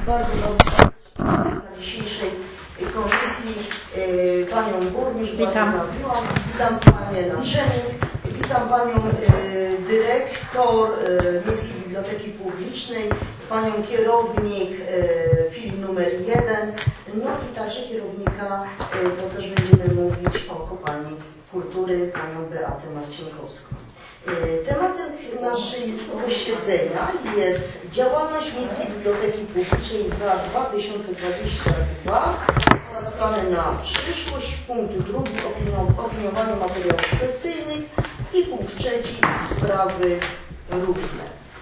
bardzo na dzisiejszej komisji panią burmistrz, witam panią naczelnik, witam panią dyrektor Miejskiej Biblioteki Publicznej, panią kierownik filii numer 1, no i także kierownika, bo też będziemy mówić o kopalni kultury, panią Beatę Marcinkowską. Tematem naszego posiedzenia jest działalność Miejskiej Biblioteki Publicznej za 2022 oraz plany na przyszłość. Punkt drugi opiniowanie materiałów sesyjnych i punkt trzeci sprawy różne.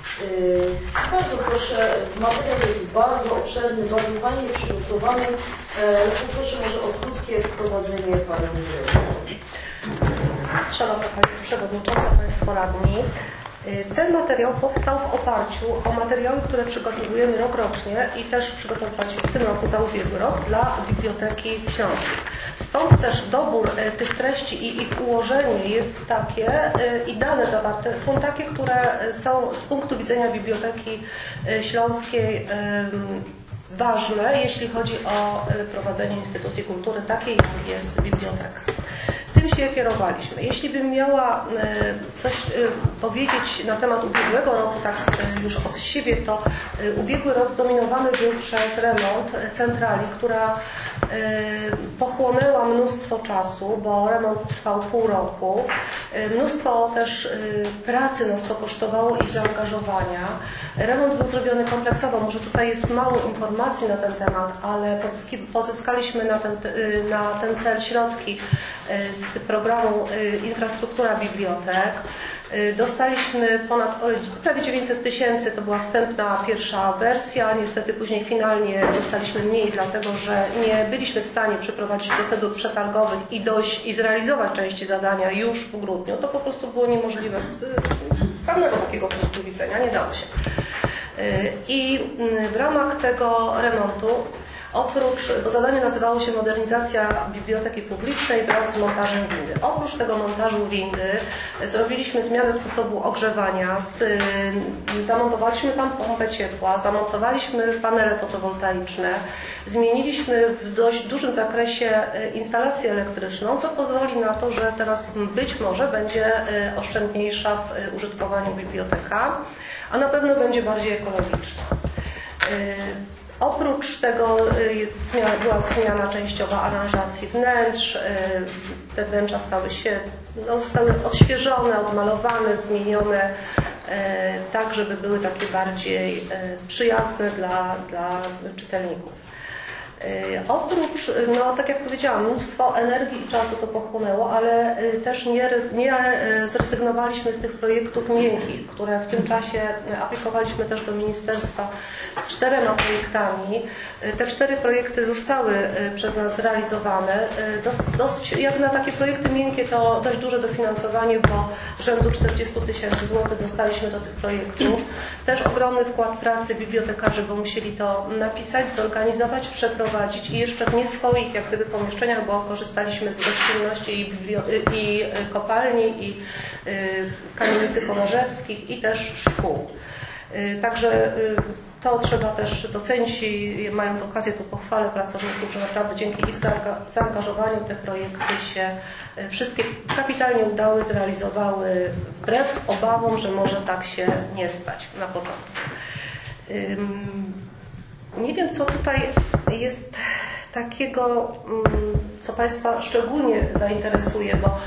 Bardzo proszę, materiał jest bardzo obszerny, bardzo fajnie przygotowany. Poproszę może o krótkie wprowadzenie panią dyrektor. Szanowna Pani Przewodnicząca, Państwo Radni, ten materiał powstał w oparciu o materiały, które przygotowujemy rokrocznie i też przygotowaliśmy w tym roku za ubiegły rok dla Biblioteki Śląskiej. Stąd też dobór tych treści i ich ułożenie jest takie i dane zawarte są takie, które są z punktu widzenia Biblioteki Śląskiej ważne, jeśli chodzi o prowadzenie instytucji kultury, takiej jak jest biblioteka. Tym się kierowaliśmy. Jeśli bym miała coś powiedzieć na temat ubiegłego roku, tak już od siebie, to ubiegły rok zdominowany był przez remont centrali, która pochłonęła mnóstwo czasu, bo remont trwał pół roku. Mnóstwo też pracy nas to kosztowało i zaangażowania. Remont był zrobiony kompleksowo. Może tutaj jest mało informacji na ten temat, ale pozyskaliśmy na ten cel środki z programu Infrastruktura Bibliotek. Dostaliśmy prawie 900 000, to była wstępna pierwsza wersja. Niestety później finalnie dostaliśmy mniej, dlatego że nie byliśmy w stanie przeprowadzić procedur przetargowych i dojść i zrealizować części zadania już w grudniu. To po prostu było niemożliwe z pewnego takiego punktu widzenia, nie dało się. I w ramach tego remontu bo zadanie nazywało się Modernizacja Biblioteki Publicznej wraz z montażem windy. Oprócz tego montażu windy zrobiliśmy zmianę sposobu ogrzewania, zamontowaliśmy tam pompę ciepła, zamontowaliśmy panele fotowoltaiczne, zmieniliśmy w dość dużym zakresie instalację elektryczną, co pozwoli na to, że teraz być może będzie oszczędniejsza w użytkowaniu biblioteka, a na pewno będzie bardziej ekologiczna. Oprócz tego była zmiana częściowa aranżacji wnętrz. Te wnętrza zostały odświeżone, odmalowane, zmienione tak, żeby były takie bardziej przyjazne dla czytelników. Oprócz, tak jak powiedziałam, mnóstwo energii i czasu to pochłonęło, ale też nie zrezygnowaliśmy z tych projektów miękkich, które w tym czasie aplikowaliśmy też do ministerstwa z 4 projektami. Te 4 projekty zostały przez nas zrealizowane. Jak na takie projekty miękkie to dość duże dofinansowanie, bo rzędu 40 000 złotych dostaliśmy do tych projektów. Też ogromny wkład pracy bibliotekarzy, bo musieli to napisać, zorganizować, przeprowadzić i jeszcze w nie swoich jak gdyby pomieszczeniach, bo korzystaliśmy z gościnności i kopalni, i kamienicy kołarzewskich, i też szkół. Także to trzeba też docenić i mając okazję tu pochwalę pracowników, że naprawdę dzięki ich zaangażowaniu te projekty się wszystkie kapitalnie udały, zrealizowały wbrew obawom, że może tak się nie stać na początku. Nie wiem, co tutaj jest takiego, co Państwa szczególnie zainteresuje, bo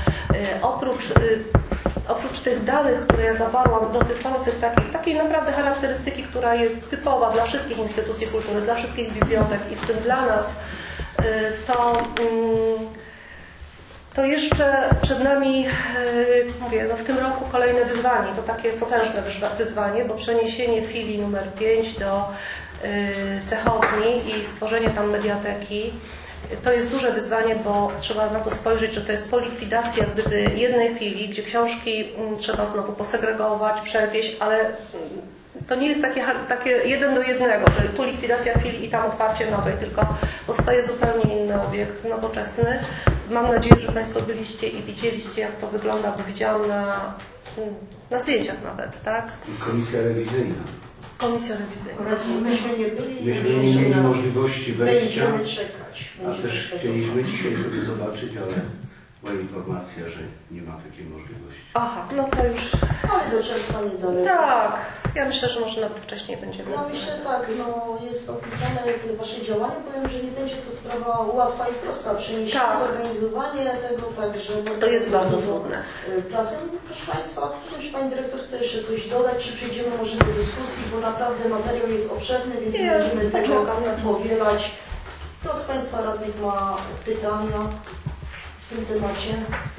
oprócz tych danych, które ja zawarłam, dotyczących takiej naprawdę charakterystyki, która jest typowa dla wszystkich instytucji kultury, dla wszystkich bibliotek i w tym dla nas, to jeszcze przed nami, w tym roku kolejne wyzwanie, to takie potężne wyzwanie, bo przeniesienie filii numer 5 do cechowni i stworzenie tam mediateki. To jest duże wyzwanie, bo trzeba na to spojrzeć, że to jest po likwidacji jak gdyby jednej filii, gdzie książki trzeba znowu posegregować, przewieźć, ale to nie jest takie 1 do 1, że tu likwidacja filii i tam otwarcie nowej, tylko powstaje zupełnie inny obiekt, nowoczesny. Mam nadzieję, że Państwo byliście i widzieliście, jak to wygląda, bo widziałam na zdjęciach nawet, tak? I komisja rewizyjna. Komisja rewizyjna. Myśmy nie byli, Myśmy nie mieli możliwości wejścia, będziemy czekać. a też chcieliśmy dzisiaj sobie zobaczyć, ale była informacja, że nie ma takiej możliwości. Aha, no to już... Ale do czerwca niedaleko. Tak, ja myślę, że może nawet wcześniej będziemy. Ja myślę tak, no jest opisane te Wasze działania, powiem, że nie będzie to sprawa łatwa i prosta, przeniesienie, Tak. zorganizowanie tego, także... To jest bardzo trudne. Pracę, proszę Państwa, jeśli Pani Dyrektor chce jeszcze coś dodać, czy przejdziemy może do dyskusji, bo naprawdę materiał jest obszerny, więc nie możemy tego powielać. Kto z Państwa radnych ma pytania w tym temacie?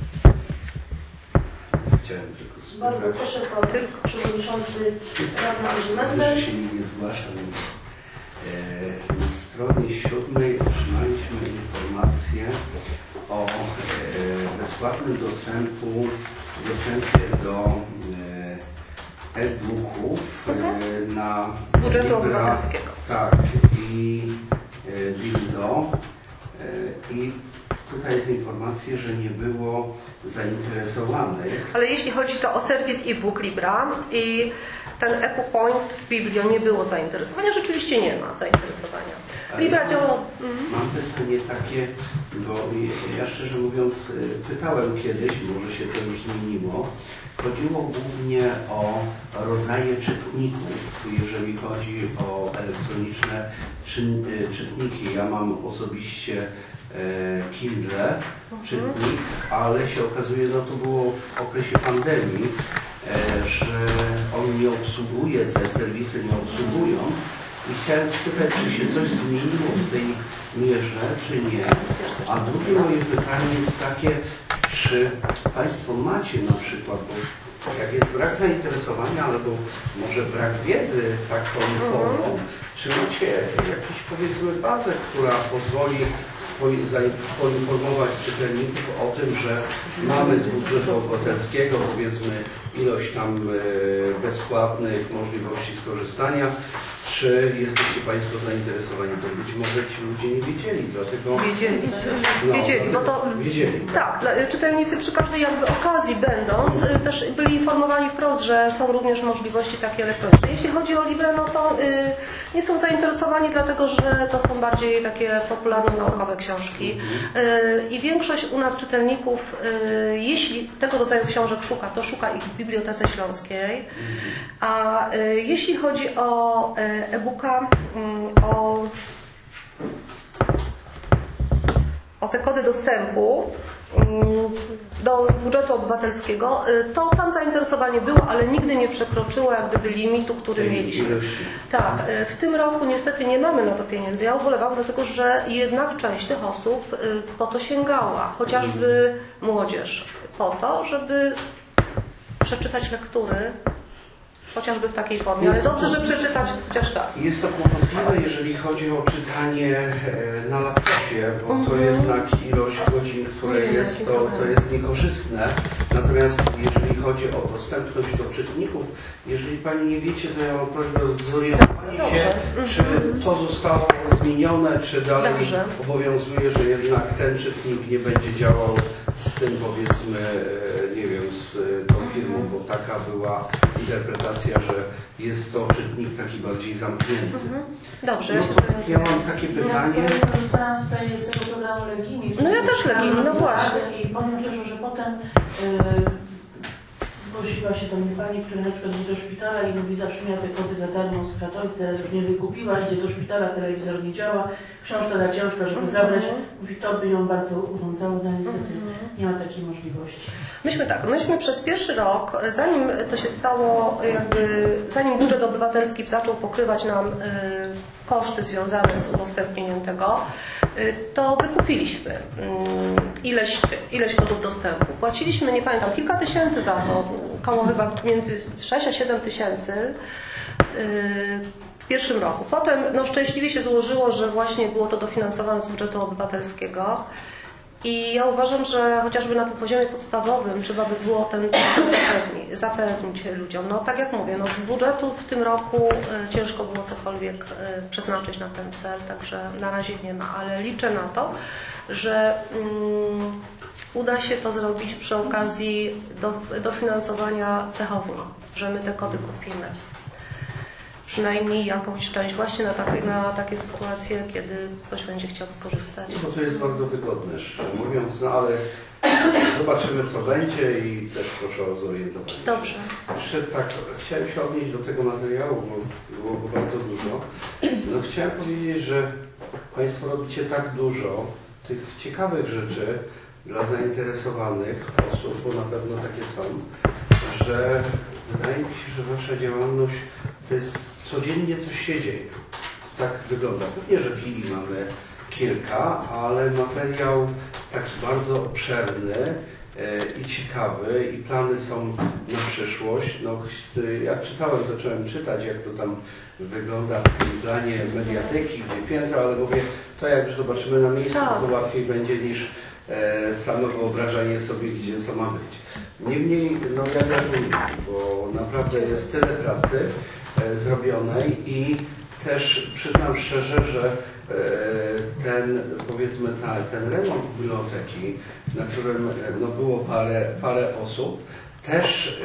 Chciałem tylko Bardzo spytać, proszę Pan Przewodniczący Radny Andrzej że Mendel. się nikt nie zgłasza, więc na stronie 7 otrzymaliśmy informację o bezpłatnym dostępie do e-booków na Z budżetu Libra, obywatelskiego. Tak, i Dildo. I tutaj jest informacja, że nie było zainteresowanych. Ale jeśli chodzi to o serwis e-book Libra i ten EcoPoint Biblio, nie było zainteresowania. Rzeczywiście nie ma zainteresowania. Libra działa... Mam pytanie takie, bo ja szczerze mówiąc pytałem kiedyś, może się to już zmieniło. Chodziło głównie o rodzaje czytników, jeżeli chodzi o elektroniczne czytniki. Ja mam osobiście Kindle, czytnik, ale się okazuje, no to było w okresie pandemii, że on nie obsługuje, te serwisy nie obsługują. I chciałem spytać, czy się coś zmieniło w tej mierze, czy nie. A drugie moje pytanie jest takie, czy Państwo macie na przykład, bo jak jest brak zainteresowania albo może brak wiedzy taką formą, czy macie jakąś powiedzmy bazę, która pozwoli poinformować czytelników o tym, że mamy z budżetu obywatelskiego powiedzmy ilość tam bezpłatnych możliwości skorzystania. Czy jesteście Państwo zainteresowani? To być może ci ludzie nie wiedzieli, dlatego... Wiedzieli. No, Wiedzieli, bo to... Wiedzieli. Tak, czytelnicy przy każdej jakby okazji będąc, też byli informowani wprost, że są również możliwości takie elektroniczne. Jeśli chodzi o Librę, no to nie są zainteresowani, dlatego że to są bardziej takie popularno-naukowe książki. I większość u nas czytelników, jeśli tego rodzaju książek szuka, to szuka ich w Bibliotece Śląskiej. A jeśli chodzi o e-booka, o te kody dostępu z budżetu obywatelskiego, to tam zainteresowanie było, ale nigdy nie przekroczyło jak gdyby limitu, który mieliśmy. Tak, w tym roku niestety nie mamy na to pieniędzy. Ja ubolewam, dlatego że jednak część tych osób po to sięgała, chociażby młodzież, po to, żeby przeczytać lektury, chociażby w takiej formie, ale dobrze, że przeczytać chociaż tak. Jest to kłopotliwe, jeżeli chodzi o czytanie na laptopie, bo to jednak ilość godzin, które jest, to jest niekorzystne. Natomiast jeżeli chodzi o dostępność do czytników, jeżeli Pani nie wiecie, to ja mam prośbę o zorientowanie się, czy to zostało zmienione, czy dalej obowiązuje, że jednak ten czytnik nie będzie działał z tym, powiedzmy, nie wiem, z tą firmą, bo taka była interpretacja, że jest to czytnik taki bardziej zamknięty. Dobrze, No, ja mam takie pytanie. Ja korzystałam z tego programu Legimi. No ja też Legimi, no właśnie. I powiem szczerze, że potem zgłosiła się do mnie pani, która na przykład idzie do szpitala i mówi, zawsze miała te kody za darmo z Katowic, teraz już nie wykupiła, idzie do szpitala, telewizor nie działa, książka za ciężka, żeby zabrać. Mówi, to by ją bardzo urządzało, no niestety nie ma takiej możliwości. Myśmy przez pierwszy rok, zanim to się stało, zanim budżet obywatelski zaczął pokrywać nam koszty związane z udostępnieniem tego, to wykupiliśmy ileś kodów dostępu. Płaciliśmy, nie pamiętam, kilka tysięcy za to, około chyba między 6 a 7 tysięcy w pierwszym roku. Potem szczęśliwie się złożyło, że właśnie było to dofinansowane z budżetu obywatelskiego. I ja uważam, że chociażby na tym poziomie podstawowym trzeba by było ten zapewnić ludziom. No tak jak mówię, z budżetu w tym roku ciężko było cokolwiek przeznaczyć na ten cel, także na razie nie ma, ale liczę na to, że uda się to zrobić przy okazji dofinansowania cechowni, że my te kody kupimy. przynajmniej jakąś część właśnie na takie sytuacje, kiedy ktoś będzie chciał skorzystać. No to jest bardzo wygodne, szczerze mówiąc, no ale zobaczymy co będzie i też proszę o zorientowanie. Dobrze. Jeszcze tak, chciałem się odnieść do tego materiału, bo było go bardzo dużo. No chciałem powiedzieć, że Państwo robicie tak dużo tych ciekawych rzeczy dla zainteresowanych osób, bo na pewno takie są, że wydaje mi się, że Wasza działalność to jest codziennie coś się dzieje. Tak wygląda. Pewnie, że filii mamy kilka, ale materiał taki bardzo obszerny i ciekawy i plany są na przyszłość. No, jak czytałem, zacząłem czytać, jak to tam wygląda w tym planie mediateki, gdzie piętro, ale mówię, to jak już zobaczymy na miejscu, to łatwiej będzie niż samo wyobrażanie sobie, gdzie co ma być. Niemniej, no ja gratuluję, bo naprawdę jest tyle pracy zrobionej i też przyznam szczerze, że ten, powiedzmy, ten remont biblioteki, na którym no, było parę osób, też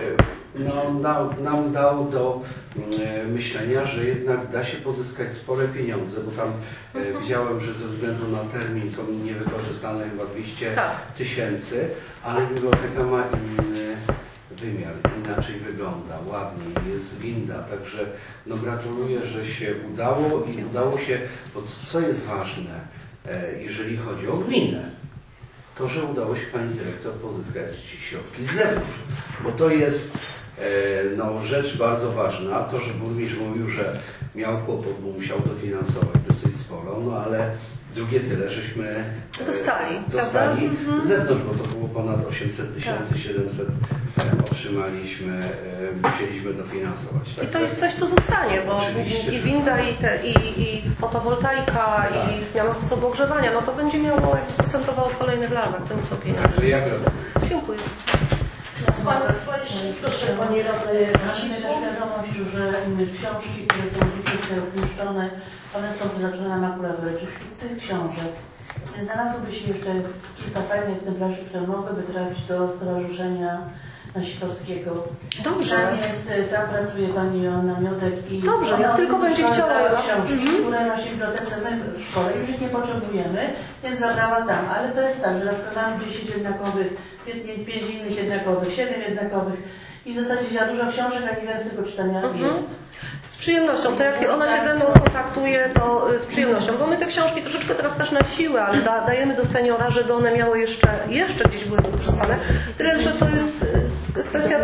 nam dał do myślenia, że jednak da się pozyskać spore pieniądze, bo tam widziałem, że ze względu na termin są niewykorzystane chyba 200 tysięcy, ale biblioteka ma inny wymiar, inaczej wygląda, ładniej, jest winda, także no gratuluję, że się udało i udało się, bo co jest ważne, jeżeli chodzi o gminę, to, że udało się Pani Dyrektor pozyskać środki z zewnątrz, bo to jest no, rzecz bardzo ważna, to, że burmistrz mówił, że miał kłopot, bo musiał dofinansować dosyć sporo, no ale drugie tyle, żeśmy dostali z zewnątrz, bo to było ponad 800 tysięcy, 700 otrzymaliśmy, musieliśmy dofinansować. Tak? I to jest coś, co zostanie, bo oczywiście, i winda, i fotowoltaika, i zmiana sposobu ogrzewania, no to będzie miało procentowało w kolejnych latach, to nie są pieniądze. Także ja gratuluję. Dziękuję. Z Państwa jeszcze proszę Pani Radny. Mamy też wiadomość, że książki, które są zużyte, zniszczone, one są przeznaczone na makulatury. Czy wśród tych książek nie znalazłoby się jeszcze kilka fajnych egzemplarzy, które mogłyby trafić do Stowarzyszenia Nasikowskiego? Dobrze. Tam pracuje Pani Joanna Miodek i dobrze, jak tylko będzie chciała. Książki, które na bibliotece my w szkole już ich nie potrzebujemy, więc zabrała tam. Ale to jest tak, że na przykład mamy 10 jednakowych, 5 innych jednakowych, 7 jednakowych i w zasadzie za dużo książek, a niewiele z tego czytania jest. Z przyjemnością. To jak ona się ze mną skontaktuje, to z przyjemnością. Bo my te książki troszeczkę teraz też na siłę, ale dajemy do seniora, żeby one miały jeszcze gdzieś były wykorzystane. Tyle, że to jest kwestia...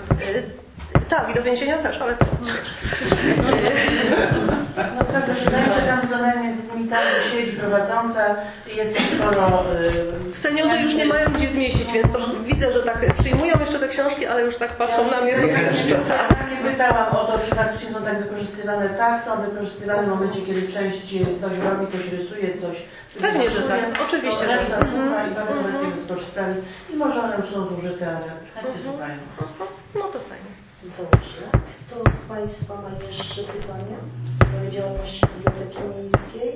Tak, i do więzienia też, ale... Naprawdę, że tam do najmniej sieć prowadząca jest sporo... Seniorzy już nie mają gdzie zmieścić, więc to widzę, że tak przyjmują jeszcze te książki, ale już tak patrzą na mnie. Nie pytałam o to, czy faktycznie są tak wykorzystywane. Tak, są wykorzystywane w momencie, kiedy część coś robi, coś rysuje, coś... Pewnie, że tak. Oczywiście, że tak. I bardzo chętnie wykorzystali. I może one już są zużyte, ale chętnie słuchają. No to fajnie. Dobrze. Kto z Państwa ma jeszcze pytania w sprawie działalności Biblioteki Miejskiej?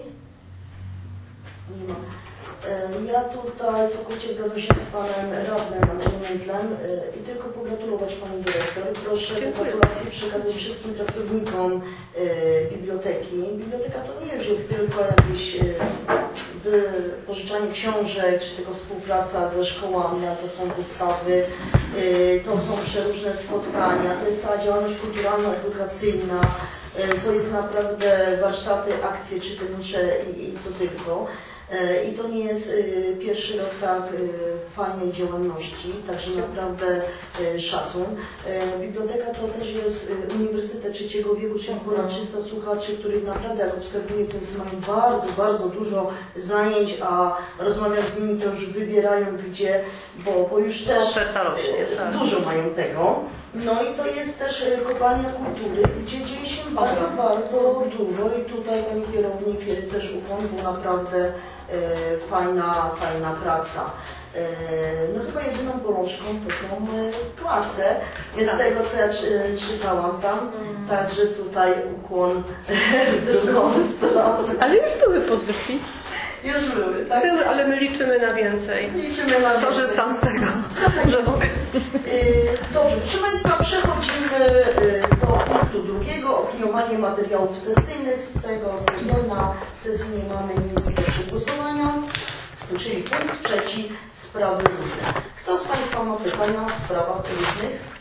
Nie ma. Ja tutaj całkowicie zgadzam się z Panem Radnym Andrzejem Mętlem i tylko pogratulować Pani Dyrektor. Proszę te gratulacje przekazać wszystkim pracownikom biblioteki. Biblioteka to nie już jest tylko jakieś wypożyczanie książek, czy tylko współpraca ze szkołami, a to są wystawy, to są przeróżne spotkania, to jest cała działalność kulturalno-edukacyjna, to jest naprawdę warsztaty, akcje czytelnicze i co tylko. I to nie jest pierwszy rok tak fajnej działalności, także naprawdę szacun. Biblioteka to też jest Uniwersytet Trzeciego Wieku, czyli ponad 300 słuchaczy, których naprawdę, jak obserwuję, to jest, mają bardzo, bardzo dużo zajęć, a rozmawiam z nimi, to już wybierają gdzie, bo już też dużo mają tego. No i to jest też kopalnia kultury, gdzie dzieje się bardzo, bardzo dużo i tutaj Pani kierownik też ukłon, bo naprawdę fajna praca. No chyba jedyną bolączką to są płace, z tego co ja czytałam tam, także tutaj ukłon w drugą stronę. Ale już były podwyżki. Już były, tak? Były, ale my liczymy na więcej. Liczymy na więcej. Korzystam z tego, że mogę. Dobrze, proszę Państwa, przechodzimy do punktu punktu drugiego, opiniowanie materiałów sesyjnych. Z tego co wiem, na sesji nie mamy nic do przegłosowania, czyli punkt trzeci, sprawy różne. Kto z Państwa ma pytania o sprawach różnych?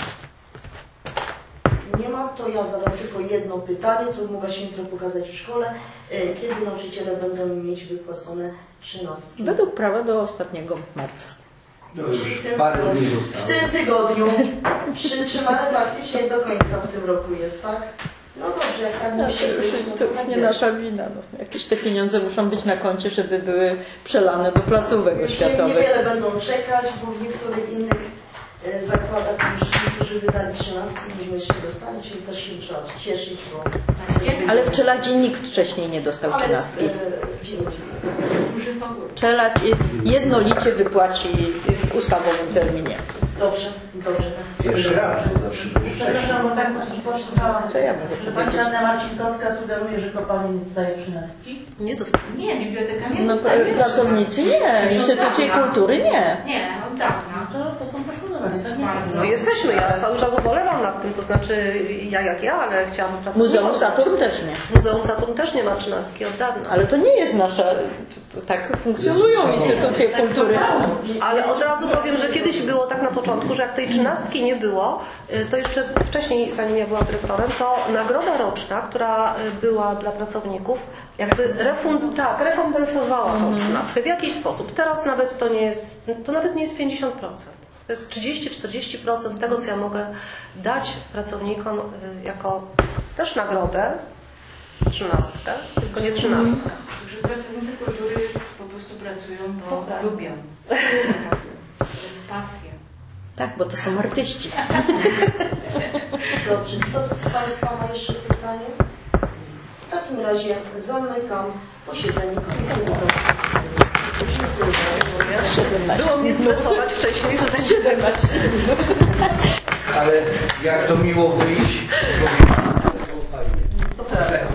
Nie ma, to ja zadam tylko jedno pytanie, co mogę się jutro pokazać w szkole. Kiedy nauczyciele będą mieć wypłacone 13? Według prawa do ostatniego marca. No już parę dni W zostało. tym tygodniu przytrzymane faktycznie do końca w tym roku jest, tak? No dobrze, jak tak No, musi to już, być, no to już tak nie jest. nasza wina. No. Jakieś te pieniądze muszą być na koncie, żeby były przelane do placówek Już oświatowych. niewiele będą czekać, bo w niektórych innych zakładach już niektórzy wydali 13 niż myśmy dostali, czyli też się trzeba cieszyć, bo... Ale w Czeladzie nikt wcześniej nie dostał Ale 13. gdzie indziej. Czelad jednolicie wypłaci w ustawowym terminie. Dobrze, dobrze. Pierwszy raz, bo zawsze było wcześniej. Przepraszam, bo tak poczytałam, Co ja mogę że pani powiedzieć? radna Marcinkowska sugeruje, że kopalnie nie dostaje 13. Nie dostał. Nie, biblioteka nie No, dostaje. pracownicy nie, instytucje kultury nie. Nie, od dawna. To są poszkodowane, tak? Bardzo. No jesteśmy, ja cały czas ubolewam nad tym, to znaczy ja, ale chciałabym pracować. Muzeum Saturn też nie. Muzeum Saturn też nie ma 13 od dawna. Ale to nie jest nasza, tak funkcjonują instytucje kultury. Ale od razu powiem, że kiedyś było tak na początku, że jak tej 13 nie było, to jeszcze wcześniej, zanim ja byłam dyrektorem, to nagroda roczna, która była dla pracowników, jakby rekompensowała tą 13 w jakiś sposób. Teraz nawet to nawet nie jest 50%. To jest 30-40% tego, co ja mogę dać pracownikom jako też nagrodę, 13, tylko nie 13. Że pracownicy kultury po prostu pracują, bo lubią. To jest pasja. Tak, bo to są artyści. Dobrze, kto z Państwa ma jeszcze pytanie? W takim razie zamykam posiedzenie Komisji Było mnie stresować wcześniej, żeby się Ale jak to miło wyjść, to było fajnie.